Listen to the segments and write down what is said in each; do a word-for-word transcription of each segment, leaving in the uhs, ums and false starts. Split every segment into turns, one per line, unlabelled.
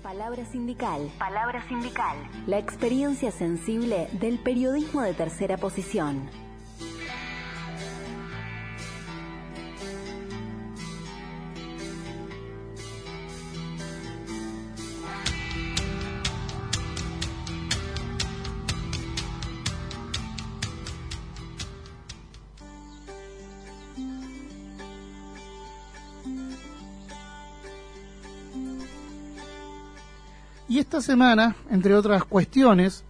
Palabra sindical. Palabra sindical. La experiencia sensible del periodismo de tercera posición.
Y esta semana, entre otras cuestiones,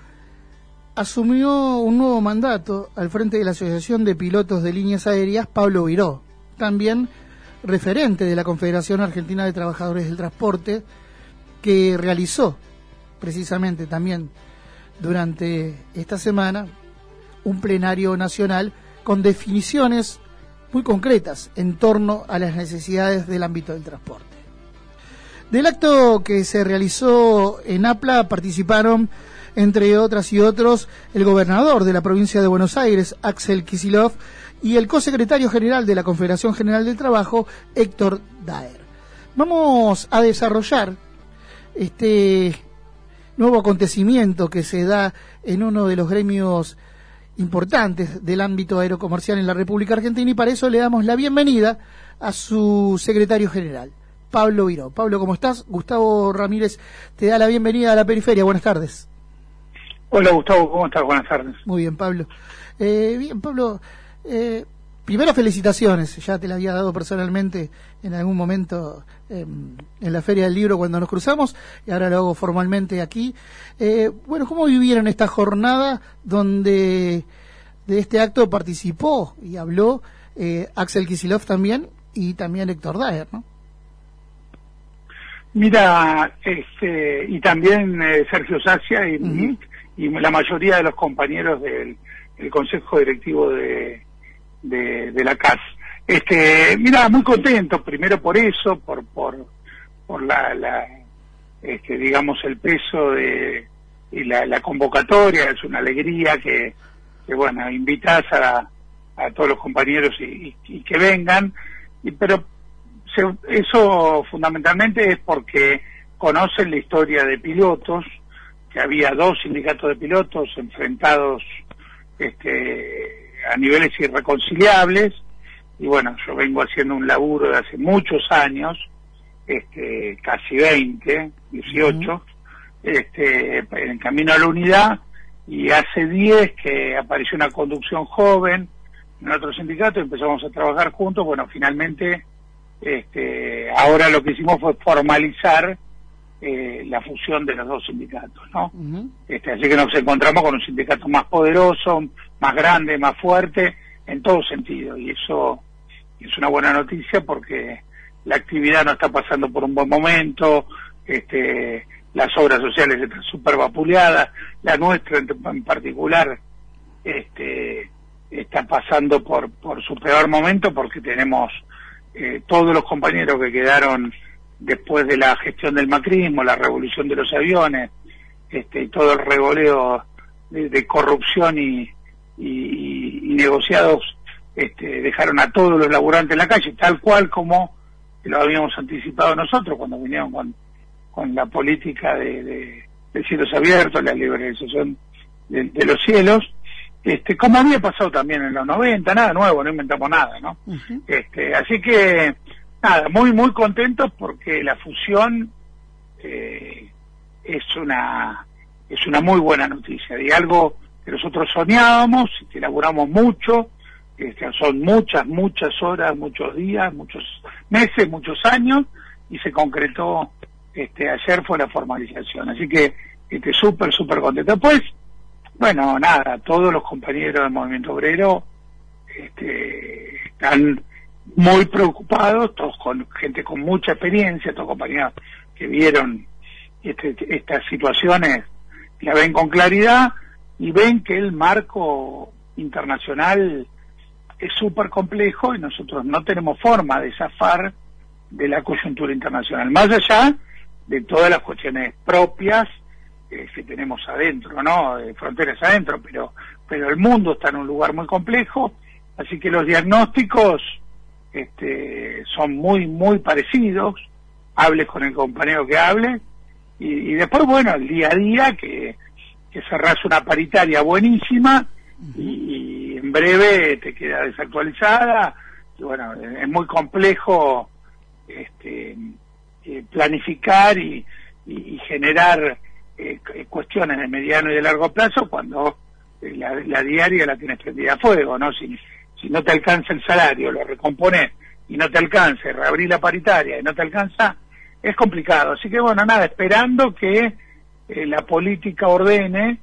asumió un nuevo mandato al frente de la Asociación de Pilotos de Líneas Aéreas, Pablo Viró, también referente de la Confederación Argentina de Trabajadores del Transporte, que realizó precisamente también durante esta semana un plenario nacional con definiciones muy concretas en torno a las necesidades del ámbito del transporte. Del acto que se realizó en APLA participaron, entre otras y otros, el gobernador de la provincia de Buenos Aires, Axel Kicillof, y el cosecretario general de la Confederación General del Trabajo, Héctor Daer. Vamos a desarrollar este nuevo acontecimiento que se da en uno de los gremios importantes del ámbito aerocomercial en la República Argentina, y para eso le damos la bienvenida a su secretario general, Pablo Viró. Pablo, ¿cómo estás? Gustavo Ramírez te da la bienvenida a la periferia. Buenas tardes.
Hola, Gustavo, ¿cómo estás? Buenas tardes.
Muy bien, Pablo. Eh, bien, Pablo, eh, primero felicitaciones. Ya te la había dado personalmente en algún momento eh, en la Feria del Libro cuando nos cruzamos, y ahora lo hago formalmente aquí. Eh, bueno, ¿cómo vivieron esta jornada donde de este acto participó y habló eh, Axel Kicillof también, y también Héctor Daer, ¿no?
Mira, este, y también eh, Sergio Sacia y, uh-huh. y, y la mayoría de los compañeros del, del Consejo Directivo de, de, de la C A S. Este, mira, muy contento, primero por eso, por por por la, la este, digamos, el peso de y la, la convocatoria. Es una alegría que, que bueno, invitas a, a todos los compañeros y, y, y que vengan, y pero eso fundamentalmente es porque conocen la historia de pilotos, que había dos sindicatos de pilotos enfrentados este, a niveles irreconciliables, y bueno, yo vengo haciendo un laburo de hace muchos años, este, casi veinte, dieciocho, uh-huh. este, en camino a la unidad, y hace diez que apareció una conducción joven en otro sindicato y empezamos a trabajar juntos. Bueno, finalmente Este, ahora lo que hicimos fue formalizar eh, la fusión de los dos sindicatos, ¿no? Uh-huh. Este, así que nos encontramos con un sindicato más poderoso, más grande, más fuerte, en todo sentido, y eso es una buena noticia porque la actividad no está pasando por un buen momento, este, las obras sociales están súper vapuleadas, la nuestra en, en particular este, está pasando por, por su peor momento porque tenemos Eh, todos los compañeros que quedaron después de la gestión del macrismo, la revolución de los aviones, este, y todo el revoleo de, de corrupción y, y, y negociados, este, dejaron a todos los laburantes en la calle, tal cual como lo habíamos anticipado nosotros cuando vinieron con, con la política de, de, de cielos abiertos, la liberalización de, de los cielos. Este, como había pasado también en los noventa, nada nuevo, no inventamos nada, ¿no? Uh-huh. Este, así que, nada, muy, muy contentos porque la fusión eh, es una es una muy buena noticia, de algo que nosotros soñábamos, que elaboramos mucho, este, son muchas, muchas horas, muchos días, muchos meses, muchos años, y se concretó, este, ayer fue la formalización, así que, este, súper, súper contento. Pues, bueno, nada, todos los compañeros del movimiento obrero este, están muy preocupados, todos con gente con mucha experiencia, todos compañeros que vieron este, estas situaciones, la ven con claridad y ven que el marco internacional es súper complejo y nosotros no tenemos forma de zafar de la coyuntura internacional, más allá de todas las cuestiones propias Eh, que tenemos adentro, ¿no? De fronteras adentro, pero pero el mundo está en un lugar muy complejo, así que los diagnósticos este, son muy, muy parecidos, hables con el compañero que hable, y, y después, bueno, el día a día, que, que cerrás una paritaria buenísima, y, y en breve te queda desactualizada, y bueno, es muy complejo este eh, planificar y, y, y generar eh, cuestiones de mediano y de largo plazo cuando eh, la, la diaria la tienes prendida a fuego, ¿no? Si, si no te alcanza el salario, lo recomponés y no te alcanza, reabrir la paritaria y no te alcanza, es complicado. Así que bueno, nada, esperando que eh, la política ordene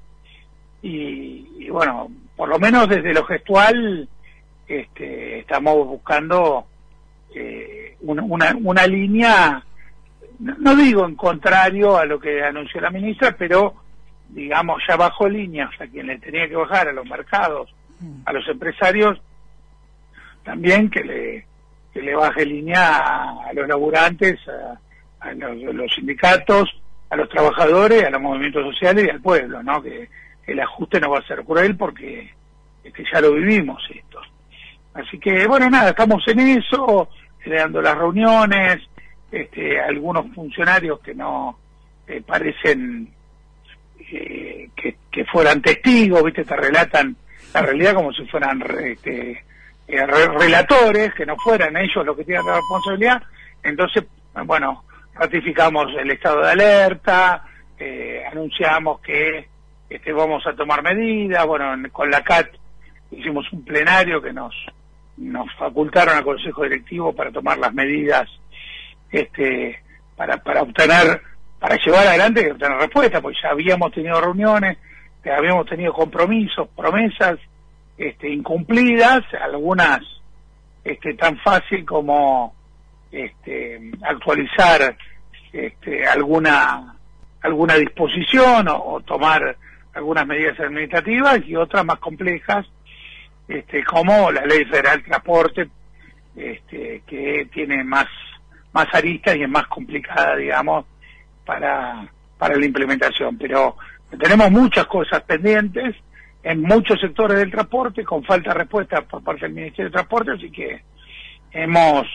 y, y bueno, por lo menos desde lo gestual este, estamos buscando eh, una, una, una línea, no, no digo en contrario a lo que anunció la ministra, pero digamos ya bajó líneas a quien le tenía que bajar, a los mercados, a los empresarios, también que le que le baje línea a, a los laburantes, a, a los, los sindicatos, a los trabajadores, a los movimientos sociales y al pueblo, ¿no? Que, que el ajuste no va a ser cruel porque que ya lo vivimos esto. Así que, bueno, nada, estamos en eso, creando las reuniones, este, algunos funcionarios que no eh, parecen eh, que, que fueran testigos, ¿viste? Te relatan la realidad como si fueran este, eh, relatores, que no fueran ellos los que tienen la responsabilidad. Entonces, bueno, ratificamos el estado de alerta, eh, anunciamos que este, vamos a tomar medidas, bueno, con la C A T hicimos un plenario que nos nos facultaron al Consejo Directivo para tomar las medidas este para para obtener, para llevar adelante y obtener respuesta, porque ya habíamos tenido reuniones, ya habíamos tenido compromisos, promesas este incumplidas, algunas este tan fácil como este actualizar este alguna alguna disposición o, o tomar algunas medidas administrativas, y otras más complejas, este como la Ley Federal de Transporte, este que tiene más más aristas y es más complicada, digamos, para para la implementación. Pero tenemos muchas cosas pendientes en muchos sectores del transporte, con falta de respuesta por parte del Ministerio de Transporte, así que hemos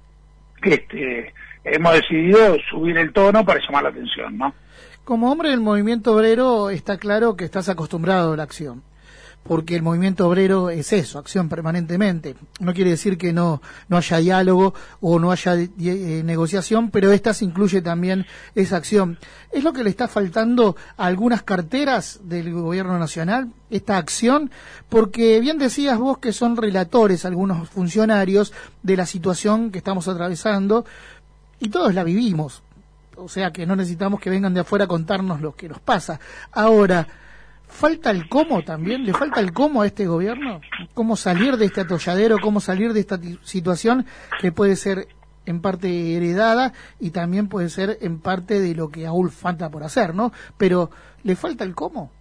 este hemos decidido subir el tono para llamar la atención, ¿no?
Como hombre del movimiento obrero, está claro que estás acostumbrado a la acción, porque el movimiento obrero es eso, acción permanentemente. No quiere decir que no no haya diálogo o no haya eh, negociación, pero esta se incluye también esa acción. ¿Es lo que le está faltando a algunas carteras del gobierno nacional, esta acción? Porque bien decías vos que son relatores algunos funcionarios de la situación que estamos atravesando, y todos la vivimos. O sea que no necesitamos que vengan de afuera a contarnos lo que nos pasa. Ahora, ¿falta el cómo también? ¿Le falta el cómo a este gobierno? ¿Cómo salir de este atolladero? ¿Cómo salir de esta situación que puede ser en parte heredada y también puede ser en parte de lo que aún falta por hacer, ¿no? Pero, ¿le falta el cómo?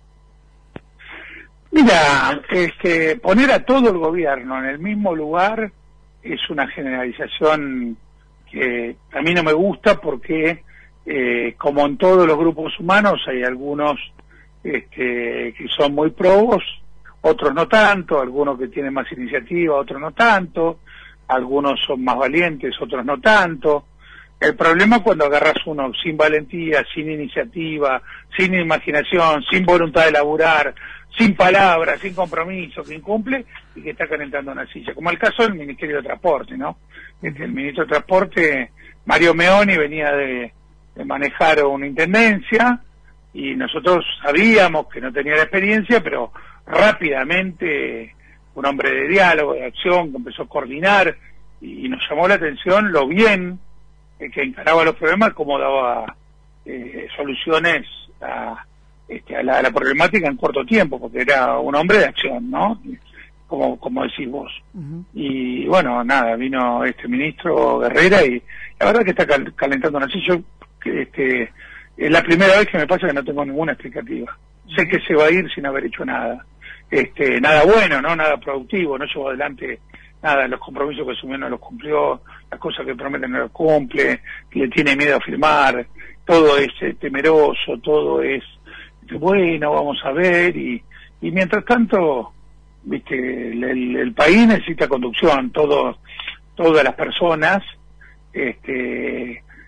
Mira, este, poner a todo el gobierno en el mismo lugar es una generalización que a mí no me gusta, porque eh, como en todos los grupos humanos hay algunos este, que son muy probos, otros no tanto, algunos que tienen más iniciativa, otros no tanto, algunos son más valientes, otros no tanto. El problema es cuando agarras uno sin valentía, sin iniciativa, sin imaginación, sin voluntad de laburar, sin palabras, sin compromiso, que incumple y que está calentando una silla, como el caso del Ministerio de Transporte, ¿no? Este, el ministro de Transporte, Mario Meoni, venía de, de manejar una intendencia, y nosotros sabíamos que no tenía la experiencia, pero rápidamente un hombre de diálogo, de acción, que empezó a coordinar, y, y nos llamó la atención lo bien eh, que encaraba los problemas, cómo daba eh, soluciones a, este, a, la, a la problemática en corto tiempo, porque era un hombre de acción, ¿no? Como, como decís vos. Uh-huh. Y bueno, nada, vino este ministro Guerrera y la verdad que está cal, calentando una silla. Yo, que, este, es la primera vez que me pasa que no tengo ninguna explicativa. Uh-huh. Sé que se va a ir sin haber hecho nada. Este, nada bueno, ¿no? Nada productivo, no llevó adelante nada, los compromisos que asumió no los cumplió, las cosas que prometen no los cumple, le tiene miedo a firmar, todo es eh, temeroso, todo es, bueno, vamos a ver, y, y mientras tanto, viste, el, el, el país necesita conducción, todo, todas las personas, este,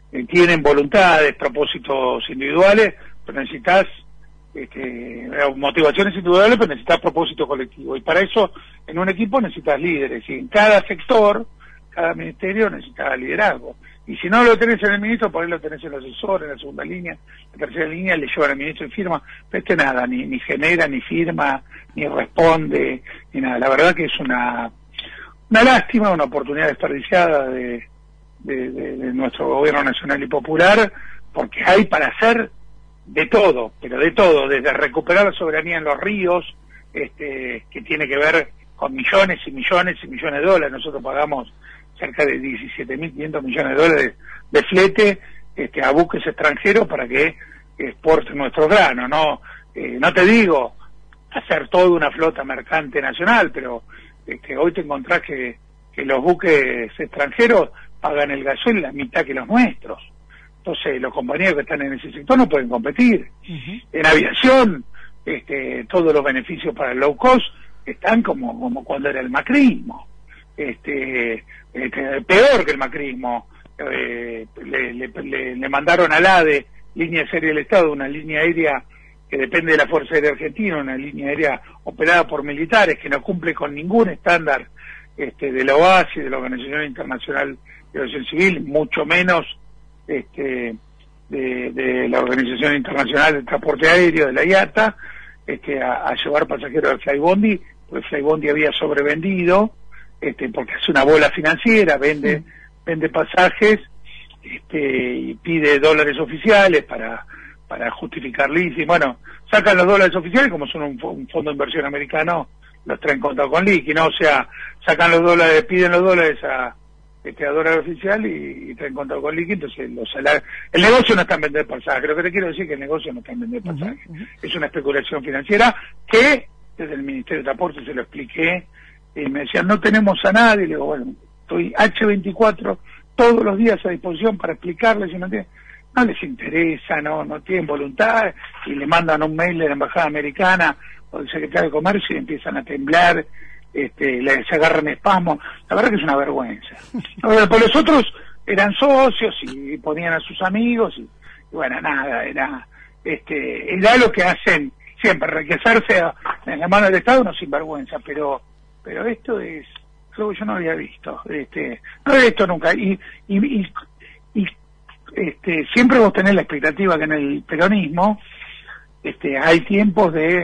eh, tienen voluntades, propósitos individuales, pero necesitas este, motivaciones individuales, pero necesitas propósito colectivo. Y para eso, en un equipo necesitas líderes, y en cada sector, cada ministerio necesita liderazgo. Y si no lo tenés en el ministro, por ahí lo tenés en el asesor, en la segunda línea, en la tercera línea, le llevan al ministro y firma. Pero este nada, ni, ni genera, ni firma, ni responde, ni nada. La verdad que es una, una lástima, una oportunidad desperdiciada de, de, de, de nuestro gobierno nacional y popular, porque hay para hacer de todo, pero de todo, desde recuperar la soberanía en los ríos, este, que tiene que ver con millones y millones y millones de dólares. Nosotros pagamos cerca de diecisiete mil quinientos millones de dólares de flete este, a buques extranjeros para que exporten nuestro grano. No eh, no te digo hacer toda una flota mercante nacional, pero este, hoy te encontrás que, que los buques extranjeros pagan el gasoil la mitad que los nuestros. Entonces los compañeros que están en ese sector no pueden competir. Uh-huh. En aviación, este, todos los beneficios para el low cost están como, como cuando era el macrismo. Este, este, peor que el macrismo, eh, le, le, le, le mandaron al A D E, línea aérea del Estado, una línea aérea que depende de la Fuerza Aérea Argentina, una línea aérea operada por militares que no cumple con ningún estándar este, de la O A S I, de la Organización Internacional de Aviación Civil, mucho menos este, de, de la Organización Internacional del Transporte Aéreo, de la I A T A, este, a, a llevar pasajeros al Flybondi, porque Flybondi había sobrevendido, Este, porque es una bola financiera, vende sí. vende pasajes este, y pide dólares oficiales para para justificar liqui. Bueno, sacan los dólares oficiales, como son un, un fondo de inversión americano, los traen contado con liqui, ¿no? O sea, sacan los dólares, piden los dólares a este a dólar oficial y, y traen contado con liqui, entonces los salarios, el negocio no está en vender pasajes. Lo que te quiero decir es que el negocio no está en vender pasajes. Uh-huh, uh-huh. Es una especulación financiera que desde el Ministerio de Transporte se lo expliqué. Y me decían, no tenemos a nadie. Y le digo, bueno, estoy hache veinticuatro todos los días a disposición para explicarles. Y no, tienen, no les interesa, no no tienen voluntad. Y le mandan un mail de la Embajada Americana o del Secretario de Comercio y empiezan a temblar, este, les agarran espasmos. La verdad que es una vergüenza. Por los otros eran socios y ponían a sus amigos. Y, y bueno, nada, era, este, era lo que hacen siempre, enriquecerse en la mano del Estado, no sinvergüenza, pero pero esto es algo que yo no había visto, este, no había visto nunca, y, y, y, y este, siempre vos tenés la expectativa que en el peronismo este, hay tiempos de,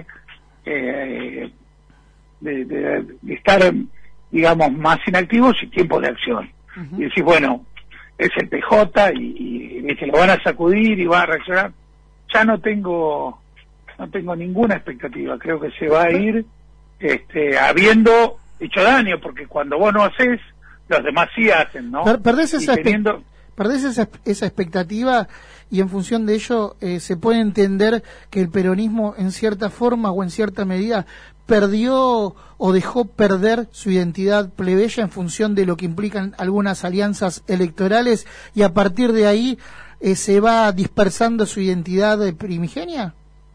eh, de, de, de estar, digamos, más inactivos y tiempos de acción. Uh-huh. Y decís, bueno, es el P J y, y, y que lo van a sacudir y va a reaccionar. Ya no tengo, no tengo ninguna expectativa, creo que se va a ir Este, habiendo hecho daño, porque cuando vos no haces, los demás sí hacen, ¿no?
Perdés esa,
teniendo...
perdés esa, esa expectativa y en función de ello eh, se puede entender que el peronismo en cierta forma o en cierta medida perdió o dejó perder su identidad plebeya en función de lo que implican algunas alianzas electorales y a partir de ahí eh, se va dispersando su identidad primigenia.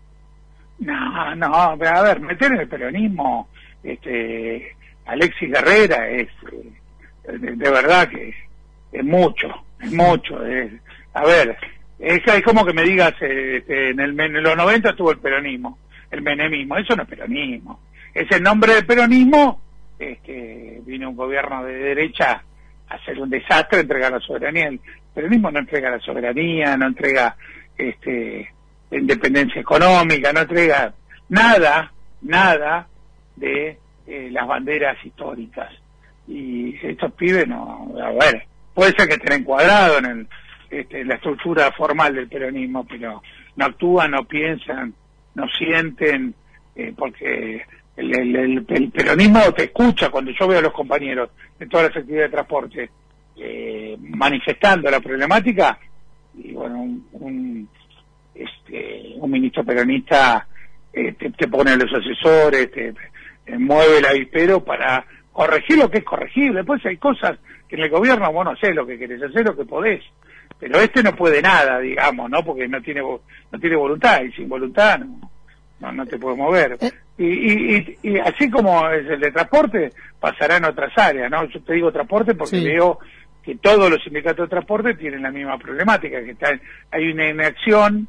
No, no, a ver, meter en el peronismo este, Alexis Guerrera es, eh, de, de verdad que es mucho, es mucho. Es, a ver, es, es como que me digas, este, en, el, en los noventa estuvo el peronismo, el menemismo, eso no es peronismo. Es el nombre del peronismo, este, vino un gobierno de derecha a hacer un desastre, entregar la soberanía. El peronismo no entrega la soberanía, no entrega este independencia económica, no entrega nada, nada de eh, las banderas históricas. Y estos pibes no, a ver, puede ser que estén encuadrados en el, este, la estructura formal del peronismo, pero no actúan, no piensan, no sienten, eh, porque el, el, el, el peronismo te escucha. Cuando yo veo a los compañeros de todas las actividades de transporte eh, manifestando la problemática, y bueno, un, un Este, un ministro peronista eh, te, te pone los asesores, te, te mueve el avispero para corregir lo que es corregible. Después hay cosas que en el gobierno vos no hacés lo que querés, hacer lo que podés, pero este no puede nada, digamos, ¿no? Porque no tiene no tiene voluntad, y sin voluntad no, no, no te puedes mover. Y, y, y, y así como es el de transporte, pasará en otras áreas, ¿no? Yo te digo transporte porque sí. veo que todos los sindicatos de transporte tienen la misma problemática, que está, hay una inacción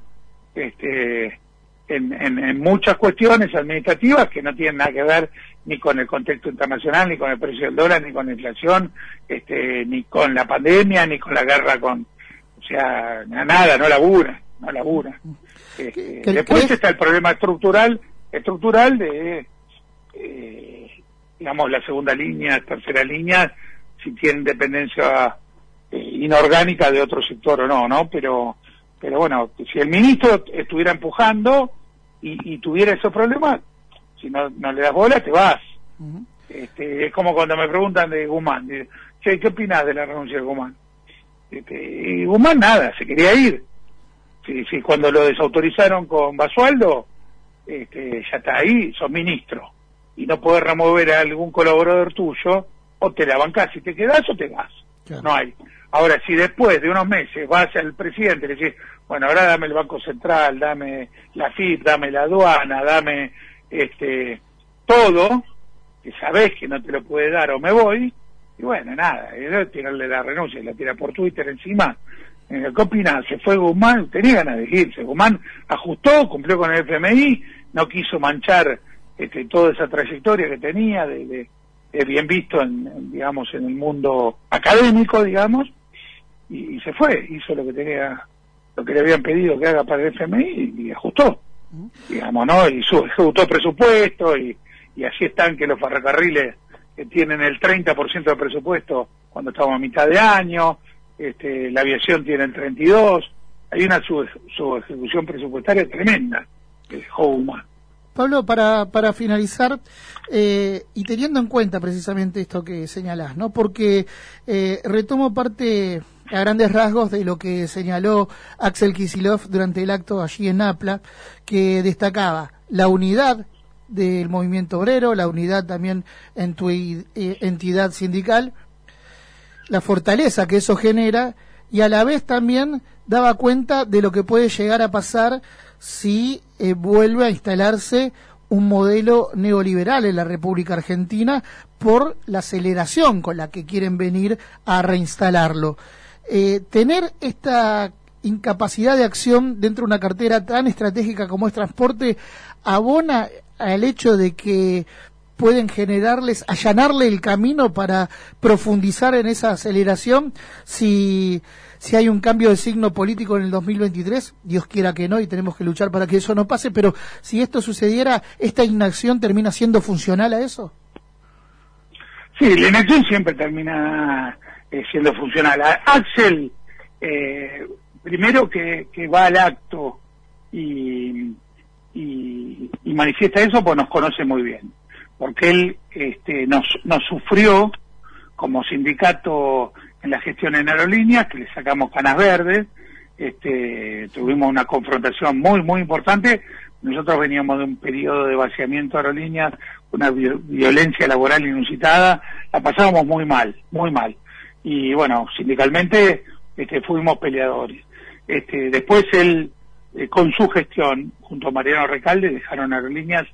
este, en, en, en muchas cuestiones administrativas que no tienen nada que ver ni con el contexto internacional, ni con el precio del dólar, ni con la inflación, este, ni con la pandemia, ni con la guerra con, o sea, nada, no labura, no labura. Este, después está el problema estructural, estructural de, eh, digamos, la segunda línea, tercera línea, si tienen dependencia eh, inorgánica de otro sector o no, ¿no? Pero, pero bueno, si el ministro estuviera empujando y, y tuviera esos problemas, si no, no le das bola, te vas. Uh-huh. Este, es como cuando me preguntan de Guzmán, de, che, ¿qué opinás de la renuncia de Guzmán? Este, y Guzmán nada, se quería ir. Sí, sí, cuando lo desautorizaron con Basualdo, este, ya está ahí, sos ministro, y no podés remover a algún colaborador tuyo, o te la bancás, si te quedás o te vas. Claro. No hay. Ahora, si después de unos meses vas al presidente y le decís, bueno, ahora dame el Banco Central, dame la F I P, dame la aduana, dame este todo, que sabés que no te lo puede dar o me voy, y bueno, nada, es tirarle la renuncia, y la tira por Twitter encima. ¿Qué opinás? Se fue Guzmán, tenía ganas de irse. Guzmán ajustó, cumplió con el F M I, no quiso manchar este, toda esa trayectoria que tenía de, de, de bien visto en, en, digamos, en el mundo académico, digamos, y, y se fue, hizo lo que tenía, lo que le habían pedido que haga para el F M I y, y ajustó, uh-huh. digamos, ¿no? Y su, ejecutó presupuesto y, y así están que los ferrocarriles que tienen el treinta por ciento del presupuesto cuando estamos a mitad de año. Este, la aviación tiene el treinta y dos, hay una sub, sub ejecución presupuestaria tremenda que dejó Guzmán.
Pablo, para, para finalizar, eh, y teniendo en cuenta precisamente esto que señalás, ¿no? Porque eh, retomo parte a grandes rasgos de lo que señaló Axel Kicillof durante el acto allí en Napla, que destacaba la unidad del movimiento obrero, la unidad también en tu eh, entidad sindical, la fortaleza que eso genera, y a la vez también daba cuenta de lo que puede llegar a pasar si eh, vuelve a instalarse un modelo neoliberal en la República Argentina por la aceleración con la que quieren venir a reinstalarlo. Eh, tener esta incapacidad de acción dentro de una cartera tan estratégica como es transporte abona al hecho de que pueden generarles, allanarle el camino para profundizar en esa aceleración si, si hay un cambio de signo político en el dos mil veintitrés, Dios quiera que no, y tenemos que luchar para que eso no pase, pero si esto sucediera, ¿esta inacción termina siendo funcional a eso?
Sí, la inacción siempre termina eh, siendo funcional. A Axel, eh, primero que, que va al acto y, y, y manifiesta eso, pues nos conoce muy bien. Porque él este, nos, nos sufrió como sindicato en la gestión en aerolíneas, que le sacamos canas verdes, este, tuvimos una confrontación muy, muy importante. Nosotros veníamos de un periodo de vaciamiento de aerolíneas, una vi- violencia laboral inusitada, la pasábamos muy mal, muy mal. Y bueno, sindicalmente este, fuimos peleadores. Este, después él, eh, con su gestión, junto a Mariano Recalde, dejaron aerolíneas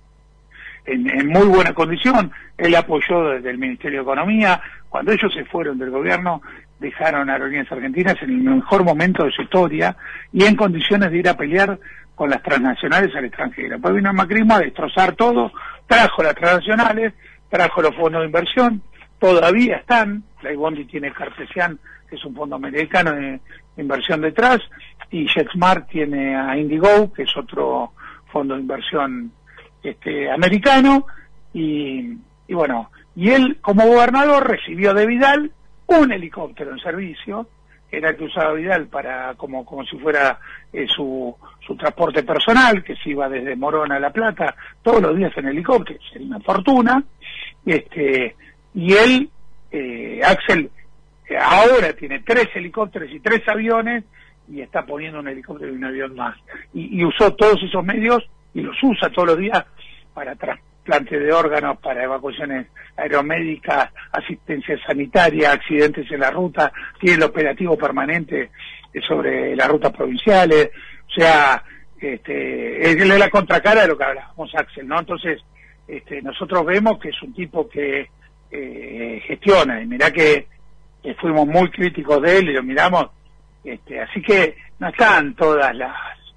En, en muy buena condición. Él apoyó desde el Ministerio de Economía. Cuando ellos se fueron del gobierno, dejaron a Aerolíneas Argentinas en el mejor momento de su historia y en condiciones de ir a pelear con las transnacionales al extranjero. Pues vino el macrismo a destrozar todo, trajo las transnacionales, trajo los fondos de inversión, todavía están, la Bondi tiene Cartesian, que es un fondo americano de, de inversión detrás, y JetSmart tiene a Indigo, que es otro fondo de inversión este americano, y, y bueno, y él como gobernador recibió de Vidal un helicóptero en servicio, que era el que usaba Vidal para como como si fuera eh, su su transporte personal, que se iba desde Morón a La Plata todos los días en helicóptero, sería una fortuna. Este y él, eh, Axel, eh, ahora tiene tres helicópteros y tres aviones, y está poniendo un helicóptero y un avión más, y, y usó todos esos medios y los usa todos los días para trasplante de órganos, para evacuaciones aeromédicas, asistencia sanitaria, accidentes en la ruta, tiene el operativo permanente sobre las rutas provinciales, o sea, este, es la contracara de lo que hablábamos, Axel, ¿no? Entonces, este, nosotros vemos que es un tipo que eh, gestiona, y mirá que eh, fuimos muy críticos de él y lo miramos, este, así que no están todas las,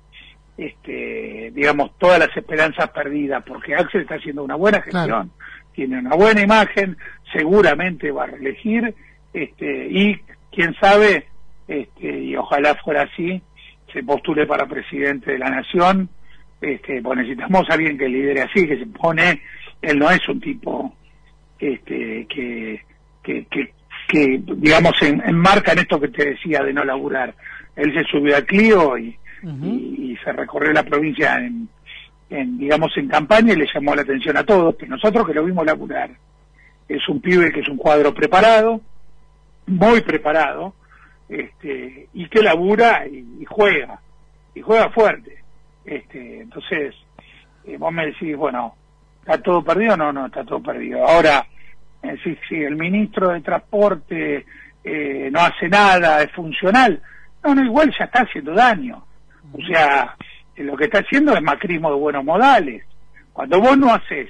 este, digamos, todas las esperanzas perdidas, porque Axel está haciendo una buena gestión, claro. Tiene una buena imagen, seguramente va a reelegir, este, y quién sabe, este, y ojalá fuera así, se postule para presidente de la nación, este, pues necesitamos a alguien que lidere así, que se pone, él no es un tipo, este, que, que, que, que digamos, en, enmarca en esto que te decía de no laburar. Él se subió a Clio y, uh-huh. y, y se recorrió la provincia en, en, digamos, en campaña y le llamó la atención a todos, pero nosotros que lo vimos laburar. Es un pibe que es un cuadro preparado, muy preparado, este, y que labura y, y juega, y juega fuerte. Este, entonces, eh, vos me decís, bueno, ¿está todo perdido? No, no, está todo perdido. Ahora, eh, si, si el ministro de Transporte eh, no hace nada, es funcional, no, no, igual ya está haciendo daño. O sea, eh, lo que está haciendo es macrismo de buenos modales. Cuando vos no haces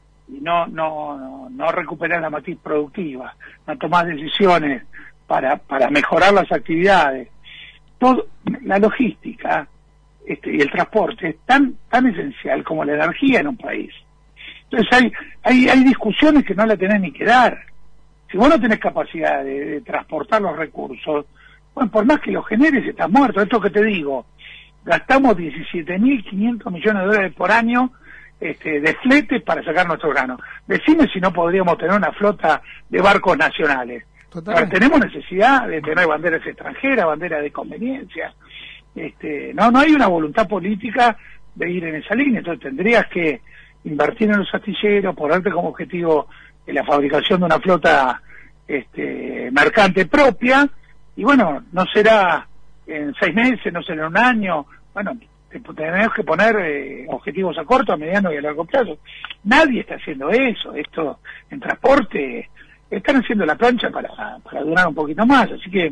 y no no no, no recuperás la matriz productiva, no tomás decisiones para para mejorar las actividades, todo, la logística este, y el transporte es tan tan esencial como la energía en un país. Entonces hay hay hay discusiones que no la tenés ni que dar. Si vos no tenés capacidad de, de transportar los recursos, bueno, por más que los generes, estás muerto. Esto que te digo, gastamos diecisiete mil quinientos millones de dólares por año este, de flete para sacar nuestro grano. Decime si no podríamos tener una flota de barcos nacionales. Ahora, tenemos necesidad de tener banderas extranjeras, banderas de conveniencia. Este, no, no hay una voluntad política de ir en esa línea. Entonces tendrías que invertir en los astilleros, ponerte como objetivo en la fabricación de una flota este, mercante propia. Y bueno, no será en seis meses, no será en un año. Bueno, tenemos que poner eh, objetivos a corto, a mediano y a largo plazo. Nadie está haciendo eso. Esto en transporte están haciendo la plancha para, para durar un poquito más. Así que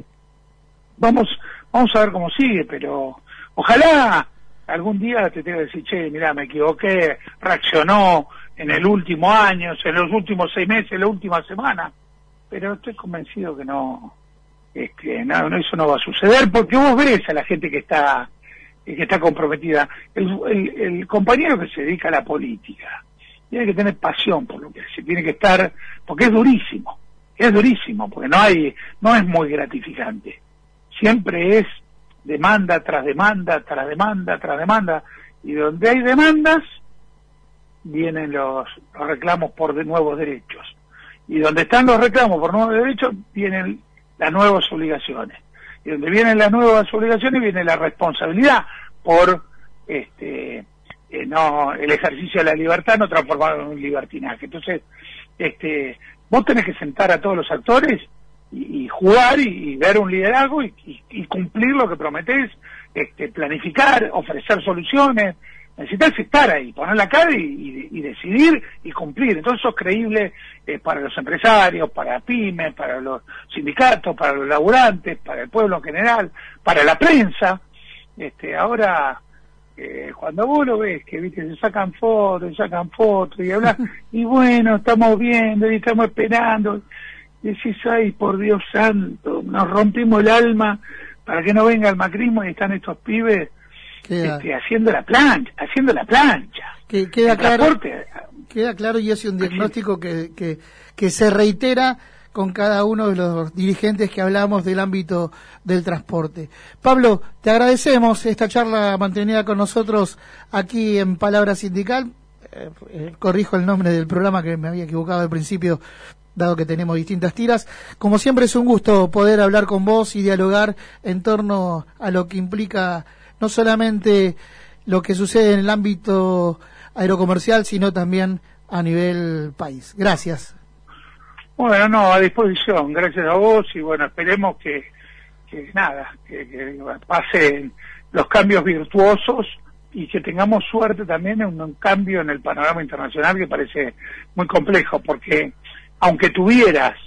vamos vamos a ver cómo sigue, pero ojalá algún día te tenga que decir, che, mirá, me equivoqué, reaccionó en el último año, en los últimos seis meses, en la última semana. Pero estoy convencido que no... Este, no, no, eso no va a suceder, porque vos ves a la gente que está que está comprometida. El, el, el compañero que se dedica a la política tiene que tener pasión por lo que hace, tiene que estar, porque es durísimo, es durísimo, porque no hay, no es muy gratificante. Siempre es demanda tras demanda, tras demanda, tras demanda, y donde hay demandas, vienen los, los reclamos por de nuevos derechos. Y donde están los reclamos por nuevos derechos, vienen las nuevas obligaciones. Y donde vienen las nuevas obligaciones viene la responsabilidad por este eh, no el ejercicio de la libertad no transformarlo en un libertinaje. Entonces, este vos tenés que sentar a todos los actores y, y jugar y, y ver un liderazgo y, y, y cumplir lo que prometés, este, planificar, ofrecer soluciones. Necesitas estar ahí, poner la cara y, y, y decidir y cumplir. Entonces eso es creíble eh, para los empresarios, para pymes, para los sindicatos, para los laburantes, para el pueblo en general, para la prensa. Este, ahora, eh, cuando vos lo ves, que viste, se sacan fotos, se sacan fotos y hablan, y bueno, estamos viendo y estamos esperando. Y decís, ay, por Dios santo, nos rompimos el alma para que no venga el macrismo y están estos pibes Queda, este, haciendo la plancha, haciendo la plancha.
Que, queda claro, queda claro y es un diagnóstico que, que, que se reitera con cada uno de los dirigentes que hablamos del ámbito del transporte. Pablo, te agradecemos esta charla mantenida con nosotros aquí en Palabra Sindical. Eh, eh, corrijo el nombre del programa que me había equivocado al principio, dado que tenemos distintas tiras. Como siempre es un gusto poder hablar con vos y dialogar en torno a lo que implica no solamente lo que sucede en el ámbito aerocomercial, sino también a nivel país. Gracias.
Bueno, no, a disposición. Gracias a vos y bueno, esperemos que, que nada, que, que pasen los cambios virtuosos y que tengamos suerte también en un cambio en el panorama internacional que parece muy complejo, porque aunque tuvieras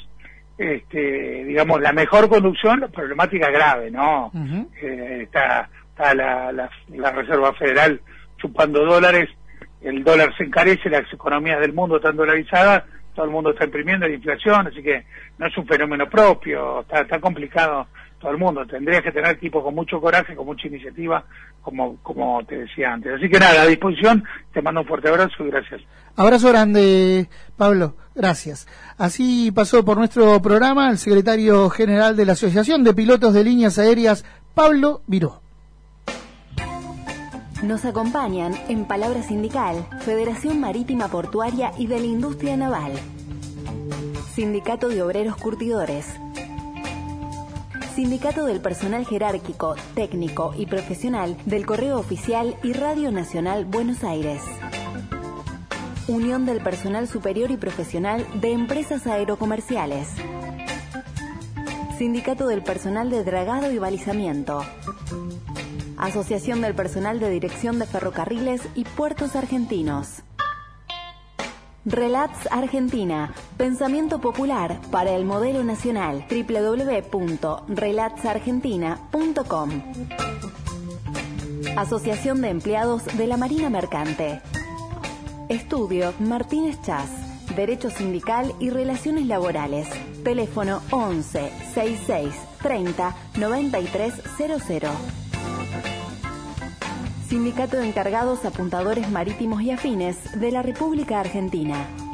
este, digamos, la mejor conducción, la problemática es grave, ¿no? Uh-huh. Eh, está a la, la, la Reserva Federal chupando dólares, el dólar se encarece, las economías del mundo están dolarizadas todo el mundo está imprimiendo, hay inflación, así que no es un fenómeno propio, está, está complicado todo el mundo. Tendrías que tener equipos con mucho coraje, con mucha iniciativa, como como te decía antes. Así que nada, a disposición, te mando un fuerte abrazo y gracias.
Abrazo grande, Pablo, gracias. Así pasó por nuestro programa el secretario general de la Asociación de Pilotos de Líneas Aéreas, Pablo Viró.
Nos acompañan en Palabra Sindical, Federación Marítima Portuaria y de la Industria Naval, Sindicato de Obreros Curtidores, Sindicato del Personal Jerárquico, Técnico y Profesional del Correo Oficial y Radio Nacional Buenos Aires, Unión del Personal Superior y Profesional de Empresas Aerocomerciales, Sindicato del Personal de Dragado y Balizamiento, Asociación del Personal de Dirección de Ferrocarriles y Puertos Argentinos. Relats Argentina, pensamiento popular para el modelo nacional. doble u doble u doble u punto relats argentina punto com. Asociación de Empleados de la Marina Mercante. Estudio Martínez Chas, Derecho Sindical y Relaciones Laborales. Teléfono once sesenta y seis treinta noventa y tres cero cero. Sindicato de Encargados Apuntadores Marítimos y Afines de la República Argentina.